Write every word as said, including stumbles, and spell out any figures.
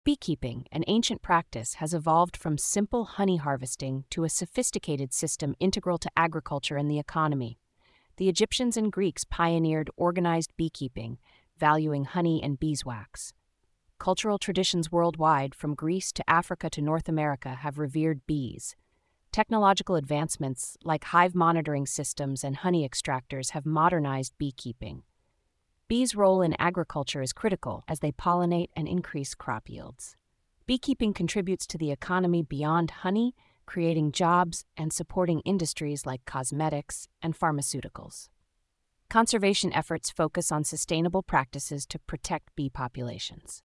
Beekeeping, an ancient practice, has evolved from simple honey harvesting to a sophisticated system integral to agriculture and the economy. The Egyptians and Greeks pioneered organized beekeeping, valuing honey and beeswax. Cultural traditions worldwide, from Greece to Africa to North America, have revered bees. Technological advancements like hive monitoring systems and honey extractors have modernized beekeeping. Bees' role in agriculture is critical as they pollinate and increase crop yields. Beekeeping contributes to the economy beyond honey, creating jobs and supporting industries like cosmetics and pharmaceuticals. Conservation efforts focus on sustainable practices to protect bee populations.